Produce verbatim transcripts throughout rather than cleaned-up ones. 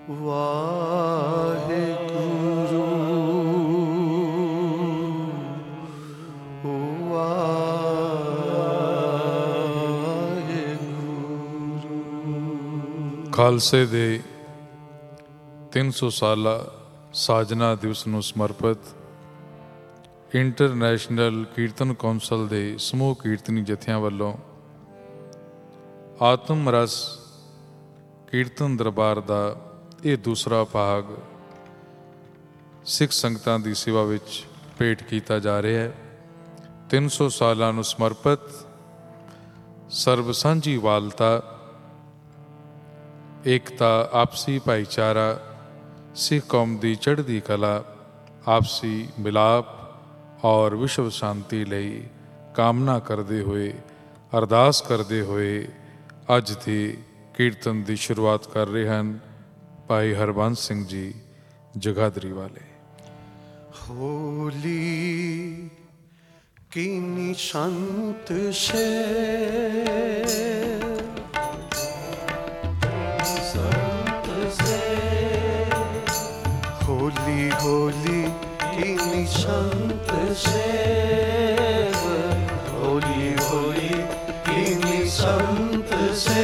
वाहेगुरु वाहेगुरु। खालसे दे तीन सौ साला साजना दिवस ਨੂੰ ਸਮਰਪਿਤ ਇੰਟਰਨੈਸ਼ਨਲ ਕੀਰਤਨ ਕੌਂਸਲ ਦੇ ਸਮੂਹ ਕੀਰਤਨੀ ਜਥਿਆਂ ਵੱਲੋਂ ਆਤਮ ਰਸ ਕੀਰਤਨ ਦਰਬਾਰ ਦਾ ਇਹ ਦੂਸਰਾ ਭਾਗ ਸਿੱਖ ਸੰਗਤਾਂ ਦੀ ਸੇਵਾ ਵਿੱਚ ਭੇਟ ਕੀਤਾ ਜਾ ਰਿਹਾ ਹੈ। ਤਿੰਨ ਸੌ ਸਾਲਾਂ ਨੂੰ ਸਮਰਪਿਤ ਸਰਬ ਸਾਂਝੀ ਵਾਲਤਾ, ਏਕਤਾ, ਆਪਸੀ ਭਾਈਚਾਰਾ, सिख कौम की चढ़ती कला, आपसी मिलाप और विश्व शांति लई कामना करते हुए अरदास करते हुए अज के कीर्तन की शुरुआत कर रहे हैं भाई हरबंस सिंह जी जगाधरी वाले। होली की निशांत से होली होली की निशांत सेव, होली होली की निशांत से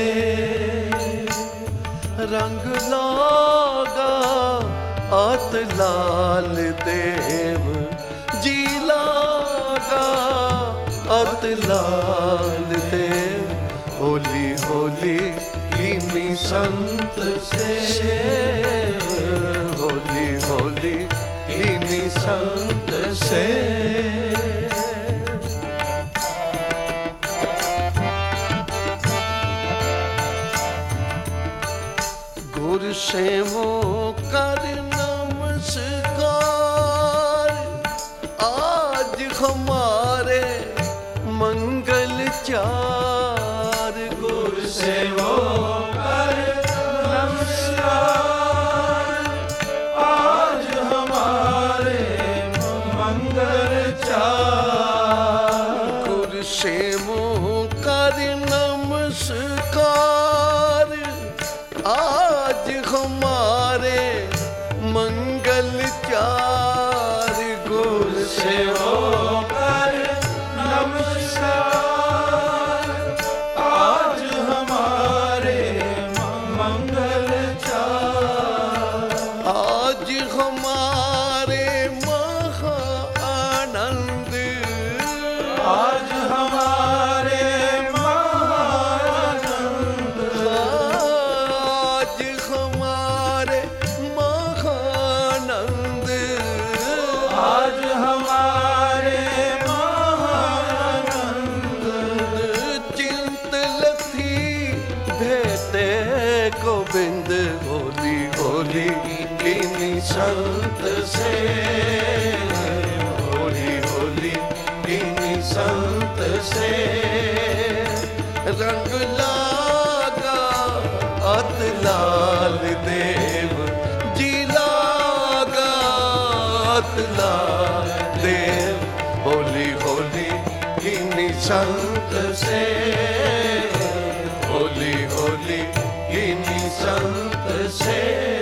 रंग लागा आत लाल देव जी लागा आत लाल देव। होली होली की निशांत सेव, होली होली की संत से गुर से वो कर नमस्कार, आज हमारे मंगल चार। गुर से वो आज हमारे मंगल चार। गुर से होकर नमस्कार, आज हमारे मंगल चार। आज हमारे महा आनंद, आज हमारे गोविंद। होली होली की निशांत से, होली होली की निशांत से रंग लागा अत लाल देव जी लागा अत लाल देव। होली होली की निशांत से, होली होली की निशांत से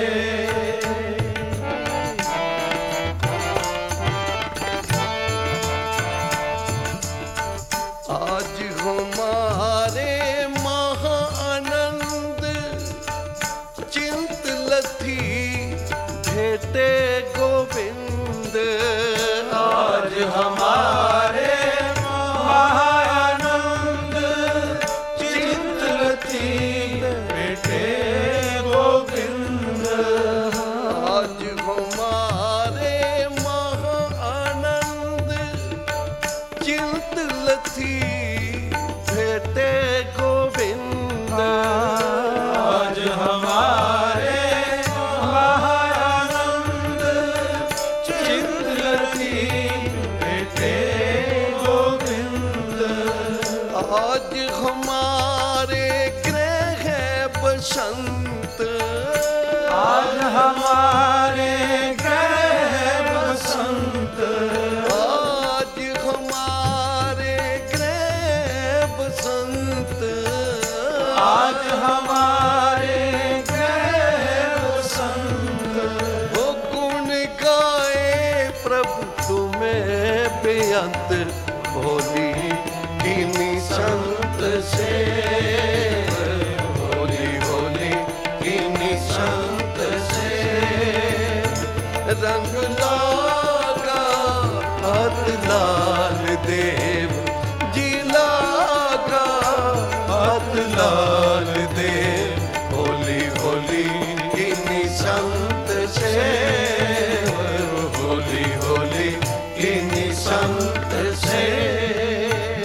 आज हमारे महा आनंद चिंत लथी भेटे गोविंद। आज हमारे महाआनंद चिंत लथी भेटे गोविंद। आज हमारे महाआनंद चिंत लथी भेटे गोविंद। आज हमारे महाआनंद चिंत लथी भेटे गोविंद। आज हमारे ग्रह बसंत, आज हमारे ग्रह बसंत। आज हमारे ग्रह बसंत, आज हमारे ग्रह बसंत। लाल दे होली होली किन्नी संत सेव, होली होली किन्नी संत सेव।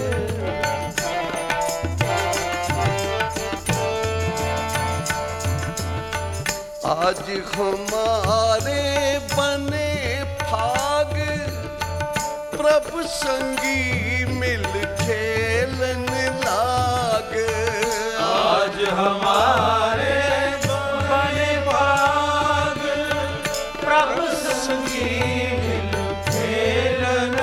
आज हमारे बने भाग प्रभु संगी मिल खेलन लाग। आज हमारे बने भाग प्रभु संगी मिल खेलन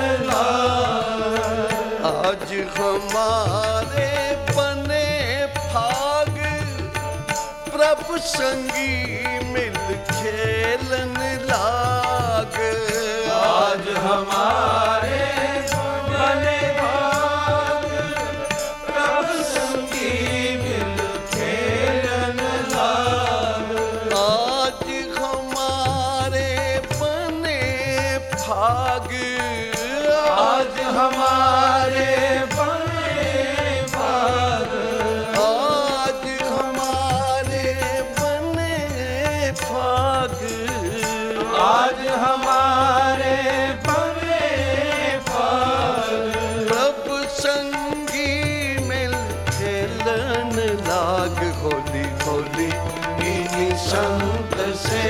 लाग। आज हमारे बने भाग प्रभु संगी मिल खेलन लाग। आज हमारे बने भाग प्रभु संगी मिल खेलन लाग। आज हमारे बने भाग, आज हमारे बने भाग, आज हमारे बने भाग, आज हमारे बने भाग। प्रभु संगी मिल खेलन लाग। होली होली इन्हीं संत से,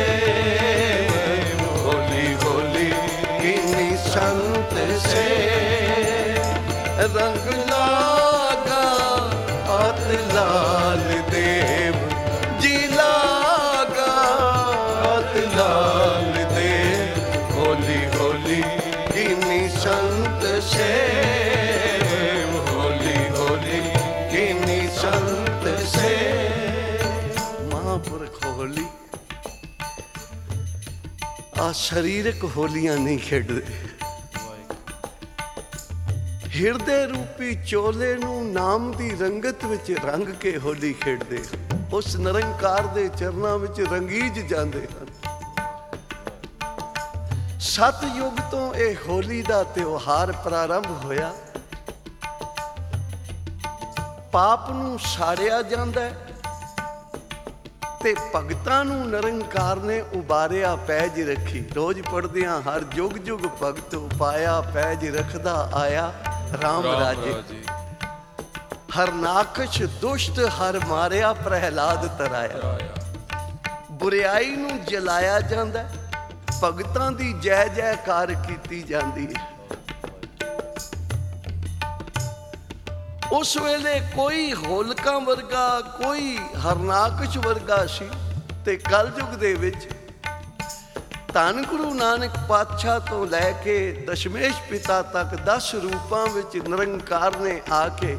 होली होली इन्हीं संत से रंग लागा हाथ लाल देव जी लागा हाथ लाल देव। होली होली किन्नी संत से, होली होली किन्नी संत से। महापुरख होली आ शरीरक होलियां नहीं खेडदे, ਹਿਰਦੇ ਰੂਪੀ ਚੋਲੇ ਨੂੰ ਨਾਮ ਦੀ ਰੰਗਤ ਵਿੱਚ ਰੰਗ ਕੇ ਹੋਲੀ ਖੇਡਦੇ, ਉਸ ਨਿਰੰਕਾਰ ਦੇ ਚਰਨਾਂ ਵਿੱਚ ਰੰਗੀਜ ਜਾਂਦੇ ਹਨ। ਸਤਯੁਗ ਤੋਂ ਇਹ ਹੋਲੀ ਦਾ ਤਿਉਹਾਰ ਪ੍ਰਾਰੰਭ ਹੋਇਆ। ਪਾਪ ਨੂੰ ਸਾੜਿਆ ਜਾਂਦਾ ਤੇ ਭਗਤਾਂ ਨੂੰ ਨਿਰੰਕਾਰ ਨੇ ਉਬਾਰਿਆ ਪੈਜ ਰੱਖੀ। ਰੋਜ਼ ਪੜ੍ਹਦੇ ਹਾਂ ਹਰ ਜੁਗ ਜੁਗ ਭਗਤ ਉਪਾਇਆ ਪੈਜ ਰੱਖਦਾ ਆਇਆ ਰਾਮ ਰਾਜੇ। ਹਰਨਾਕਸ਼ ਦੁਸ਼ਟ ਹਰ ਮਾਰਿਆ ਪ੍ਰਹਿਲਾਦ ਤਰਾਇਆ। ਬੁਰਿਆਈ ਨੂੰ ਜਲਾਇਆ ਜਾਂਦਾ, ਭਗਤਾਂ ਦੀ ਜੈ ਜੈਕਾਰ ਕੀਤੀ ਜਾਂਦੀ ਹੈ। ਉਸ ਵੇਲੇ ਕੋਈ ਹੋਲਕਾਂ ਵਰਗਾ, ਕੋਈ ਹਰਨਾਕਸ਼ ਵਰਗਾ ਸੀ। ਤੇ ਕਲਯੁਗ ਦੇ ਵਿੱਚ ਧੰਨ ਗੁਰੂ ਨਾਨਕ ਪਾਤਸ਼ਾਹ ਤੋਂ ਲੈ ਕੇ ਦਸ਼ਮੇਸ਼ ਪਿਤਾ ਤੱਕ ਦਸ ਰੂਪਾਂ ਵਿੱਚ ਨਿਰੰਕਾਰ ਨੇ ਆ ਕੇ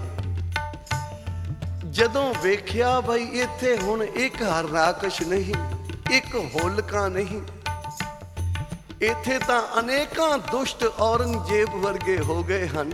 ਜਦੋਂ ਵੇਖਿਆ ਬਈ ਇੱਥੇ ਹੁਣ ਇੱਕ ਹਰਨਾਕਸ਼ ਨਹੀਂ, ਇੱਕ ਹੋਲਕਾਂ ਨਹੀਂ, ਇੱਥੇ ਤਾਂ ਅਨੇਕਾਂ ਦੁਸ਼ਟ ਔਰੰਗਜ਼ੇਬ ਵਰਗੇ ਹੋ ਗਏ ਹਨ।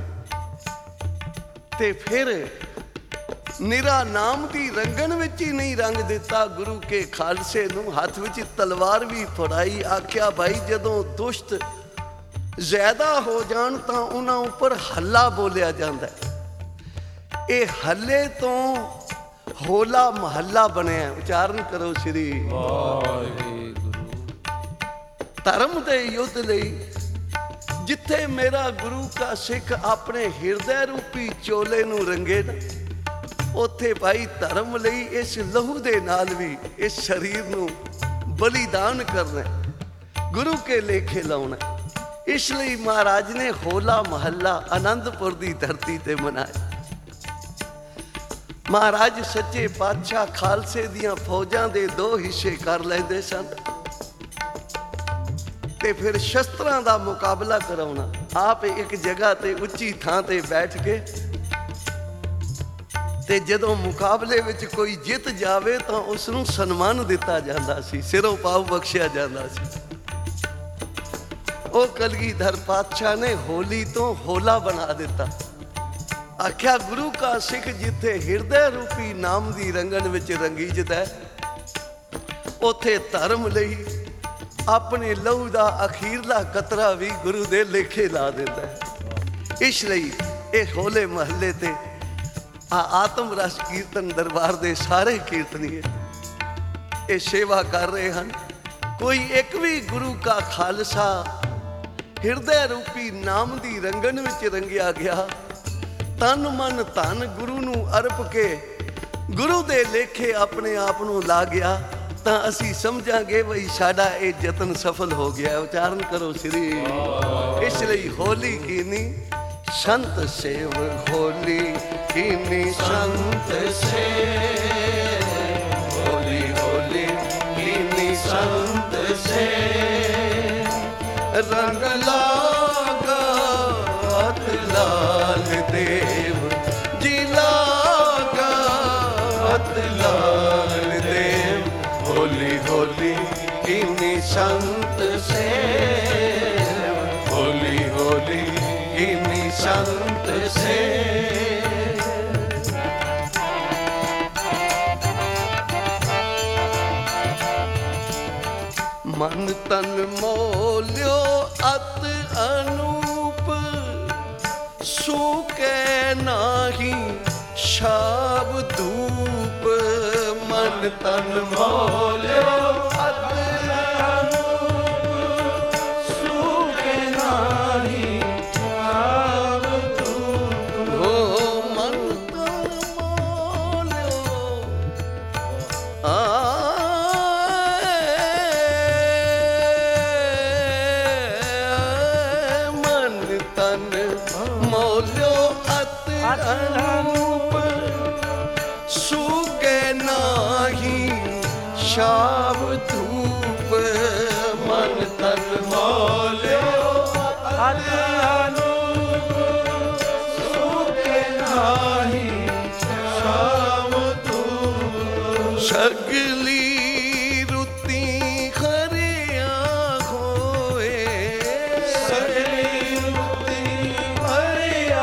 ਤੇ ਫਿਰ ਨਿਰਾ ਨਾਮ ਦੀ ਰੰਗਣ ਵਿੱਚ ਹੀ ਨਹੀਂ ਰੰਗ ਦਿੱਤਾ ਗੁਰੂ ਕੇ ਖਾਲਸੇ ਨੂੰ, ਹੱਥ ਵਿੱਚ ਤਲਵਾਰ ਵੀ ਫੜਾਈ। ਆਖਿਆ ਭਾਈ ਜਦੋਂ ਦੁਸ਼ਟ ਜ਼ਿਆਦਾ ਹੋ ਜਾਣ ਤਾਂ ਉਹਨਾਂ ਉੱਪਰ ਹੱਲਾ ਬੋਲਿਆ ਜਾਂਦਾ। ਇਹ ਹੱਲੇ ਤੋਂ ਹੋਲਾ ਮਹੱਲਾ ਬਣਿਆ। ਉਚਾਰਨ ਕਰੋ ਸ੍ਰੀ ਵਾਹਿਗੁਰੂ। ਧਰਮ ਦੇ ਯੁੱਧ ਲਈ ਜਿੱਥੇ ਮੇਰਾ ਗੁਰੂ ਕਾ ਸਿੱਖ ਆਪਣੇ ਹਿਰਦੇ ਰੂਪੀ ਚੋਲੇ ਨੂੰ ਰੰਗੇ ਨਾ, ਉੱਥੇ ਭਾਈ ਧਰਮ ਲਈ ਇਸ ਲਹੂ ਦੇ ਨਾਲ ਵੀ ਇਸ ਸਰੀਰ ਨੂੰ ਬਲੀਦਾਨ ਕਰਨਾ, ਗੁਰੂ ਕੇ ਲੇਖੇ ਲਾਉਣਾ। ਇਸ ਲਈ ਮਹਾਰਾਜ ਨੇ ਹੋਲਾ ਮਹੱਲਾ ਆਨੰਦਪੁਰ ਦੀ ਧਰਤੀ ਤੇ ਮਨਾਇਆ। ਮਹਾਰਾਜ ਸੱਚੇ ਪਾਤਸ਼ਾਹ ਖਾਲਸੇ ਦੀਆਂ ਫੌਜਾਂ ਦੇ ਦੋ ਹਿੱਸੇ ਕਰ ਲੈਂਦੇ ਸਨ ਤੇ ਫਿਰ ਸ਼ਸਤਰਾਂ ਦਾ ਮੁਕਾਬਲਾ ਕਰਾਉਣਾ। ਆਪ ਇੱਕ ਜਗ੍ਹਾ ਤੇ ਉੱਚੀ ਥਾਂ ਤੇ ਬੈਠ ਕੇ ਤੇ ਜਦੋਂ ਮੁਕਾਬਲੇ ਵਿੱਚ ਕੋਈ ਜਿੱਤ ਜਾਵੇ ਤਾਂ ਉਸ ਨੂੰ ਸਨਮਾਨ ਦਿੱਤਾ ਜਾਂਦਾ ਸੀ, ਸਿਰੋਂ ਪਾਉ ਬਖਸ਼ਿਆ ਜਾਂਦਾ ਸੀ। ਉਹ ਕਲਗੀਧਰ ਪਾਤਸ਼ਾਹ ਨੇ ਹੋਲੀ ਤੋਂ ਹੋਲਾ ਬਣਾ ਦਿੱਤਾ। ਆਖਿਆ ਗੁਰੂ ਕਾ ਸਿੱਖ ਜਿੱਥੇ ਹਿਰਦੇ ਰੂਪੀ ਨਾਮ ਦੀ ਰੰਗਣ ਵਿੱਚ ਰੰਗੀਜਦਾ, ਉੱਥੇ ਧਰਮ ਲਈ ਆਪਣੇ ਲਹੂ ਦਾ ਅਖੀਰਲਾ ਕਤਰਾ ਵੀ ਗੁਰੂ ਦੇ ਲੇਖੇ ਲਾ ਦਿੰਦਾ। ਇਸ ਲਈ ਇਹ ਹੋਲੇ ਮਹੱਲੇ ਤੇ ਆ ਆਤਮ ਰਸ ਕੀਰਤਨ ਦਰਬਾਰ ਦੇ ਸਾਰੇ ਕੀਰਤਨੀਏ ਇਹ ਸੇਵਾ ਕਰ ਰਹੇ ਹਨ। ਕੋਈ ਇੱਕ ਵੀ ਗੁਰੂ ਕਾ ਖਾਲਸਾ ਹਿਰਦੇ ਰੂਪੀ ਨਾਮ ਦੀ ਰੰਗਨ ਵਿੱਚ ਰੰਗਿਆ ਗਿਆ, ਤਨ ਮਨ ਧਨ ਗੁਰੂ ਨੂੰ ਅਰਪ ਕੇ ਗੁਰੂ ਦੇ ਲੇਖੇ ਆਪਣੇ ਆਪ ਨੂੰ ਲਾ ਗਿਆ, ਤਾਂ ਅਸੀਂ ਸਮਝਾਂਗੇ ਬਈ ਸਾਡਾ ਇਹ ਯਤਨ ਸਫਲ ਹੋ ਗਿਆ। ਉਚਾਰਨ ਕਰੋ ਸ੍ਰੀ। ਇਸ ਲਈ ਹੋਲੀ ਕੀਨੀ ਸੰਤ ਸੇਵ, ਹੋਲੀ ਕੀਨੀ ਸੰਤ ਸੇਵ, ਹੋਲੀ ਹੋਲੀ ਕੀਨੀ ਸੰਤ ਸੇਵ, ਰੰਗ ਲਾਗਾ ਹੱਥ ਲਾਲ ਦੇਵ ਜੀ, ਲਾਗਾ ਹੱਥ ਲਾਲ ਦੇਵ, ਹੋਲੀ ਹੋਲੀ ਕੀਨੀ ਸੰਤ ਸੇਵ, ਹੋਲੀ ਹੋਲੀ ਕੀਨੀ ਸੰਤ ਸੇਵ। ਮਨ ਤਨ ਮੋਲਿਓ ਅਤ ਅਨੂਪ, ਸੂਕੇ ਨਾਹੀ ਸ਼ਾਬ ਧੂਪ, ਮਨ ਤਨ ਮੋਲਿਓ ਅਤ ਅਨੂਪ, ਸੂਕੇ ਨਾਹੀ ਸ਼ਾਬ ਧੂਪ, ਹੋ ਮਨ ਤਨ ਮੋਲਿਓ ਆ ਅਨੂਪ, ਸੂਗੇ ਨਾਹੀ ਸ਼ਾਬ ਧੂਪ, ਮਨ ਤਨ ਮੋਲਿਓ ਅਤ ਅਨੂਪ, ਸੂਗੇ ਨਾਹੀ ਸ਼ਾਬ ਧੂਪ, ਸਗਲੀ ਰੁੱਤੀ ਖਰਿਆ ਹੋਏ, ਸਗਲੀ ਰੁੱਤੀ ਖਰਿਆ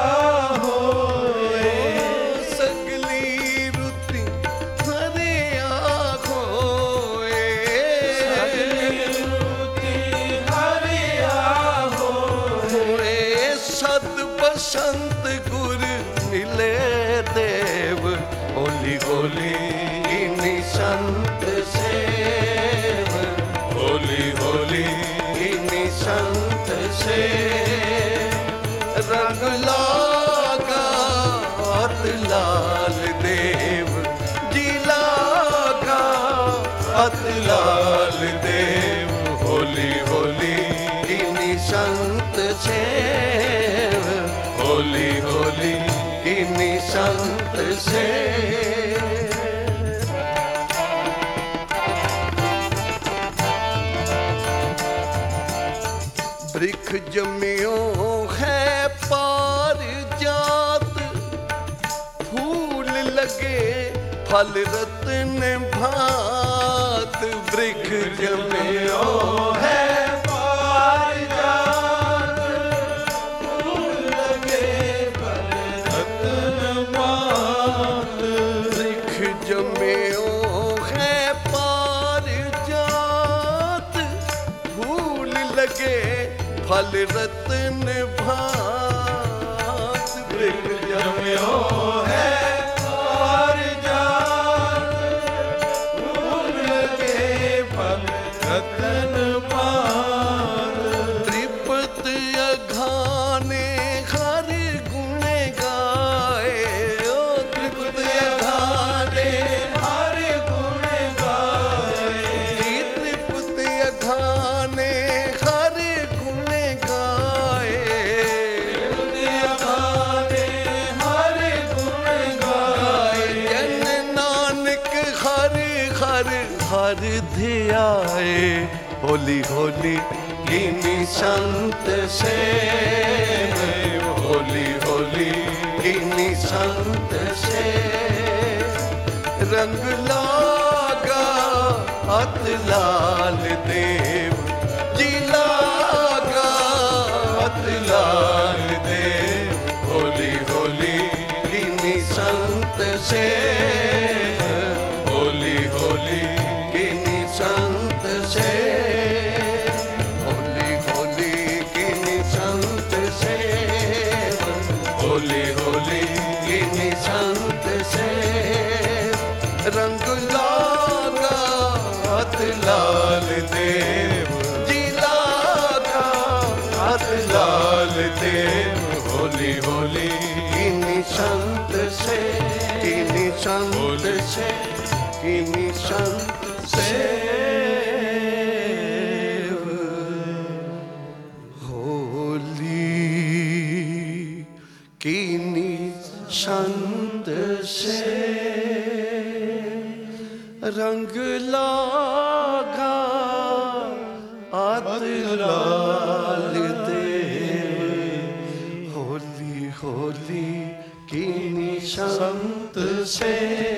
ਸੰਤ ਗੁਰ ਮਿਲੇ ਦੇਵ, ਹੋਲੀ ਹੋਲੀ ਕੀਨੀ ਸੰਤ ਸੇਵ, ਹੋਲੀ ਹੋਲੀ ਕੀਨੀ ਸੰਤ ਸੇਵ, ਰੰਗ ਲਾਗਾ ਹੱਥ ਲਾਲ ਦੇਵ ਜੀ, ਲਾਗਾ ਹੱਥ ਲਾਲ ਦੇਵ, ਹੋਲੀ ਹੋਲੀ ਕੀਨੀ ਸੰਤ ਸੇਵ, ਹੋਲੀ ਹੋਲੀ ਕੀਨੀ ਸੰਤ ਸੇਵ। ਬ੍ਰਿਖ ਜੰਮਿਓ ਹੈ ਪਾਰ ਜਾਤ, ਫੂਲ ਲਗੇ ਫਲ ਰਤਨ ਭਾਤ, ਬ੍ਰਿਖ ਜੰਮਿਓ ਹੈ ਪਾਰ ਜਾਤ, ਫੂਲ ਲਗੇ ਫਲ ਰਤਨ ਭਾਤ, ਬ੍ਰਿਖ ਜੰਮਿਓ ਹੈ ਪਾਰ ਜਾਤ, ਫੂਲ ਲਗੇ ਫਲ ਰਤਨ ਭਾਤ, ਬ੍ਰਿਖ ਜੰਮਿਓ ਹੈ ਪਾਰ ਜਾਤ, ਫੂਲ ਲਗੇ ਫਲ ਰਤਨ ਭਾਤ, ਤ੍ਰਿਪਤ ਅਘਾਨੇ ਹਰ ਗੁਣ ਗਾਏ, ਓ ਤ੍ਰਿਪਤ ਅਘਾਨੇ ਹਰ ਗੁਣ ਗਾਏ, ਤ੍ਰਿਪਤ ਅਘਾਨੇ ਹਰ ਗੁਣ ਗਾਏ, ਤ੍ਰਿਪਤ ਅਘਾਨੇ ਹਰ ਗੁਣ ਗਾਏ, ਜਨ ਨਾਨਕ ਹਰ ਹਰ ਹਰ ਧਿਆਏ, ਹੋਲੀ ਹੋਲੀ ਕੀਨੀ ਸੰਤ ਸੇਵ, ਹੋਲੀ ਹੋਲੀ ਕੀਨੀ ਸੰਤ ਸੇਵ, ਰੰਗ ਲਾਗਾ ਹੱਥ ਲਾਲ ਦੇਵ ਜੀ, ਲਾਗਾ ਹੱਥ ਲਾਲ ਦੇਵ, ਹੋਲੀ ਹੋਲੀ ਕੀਨੀ ਸੰਤ ਸੇਵ, ਹੋਲੀ ਹੋਲੀ ਕੀਨੀ ਸੰਤ ਸੇਵ, ਹੋਲੀ ਹੋਲੀ ਕੀਨੀ ਸੰਤ ਸੇਵ, ਹੋਲੀ ਹੋਲੀ ਕੀਨੀ ਸੰਤ संत से किन्हीं संत सेव होली किन्हीं संत से रंग लागा आत लाल दे होली होली किन्हीं संत से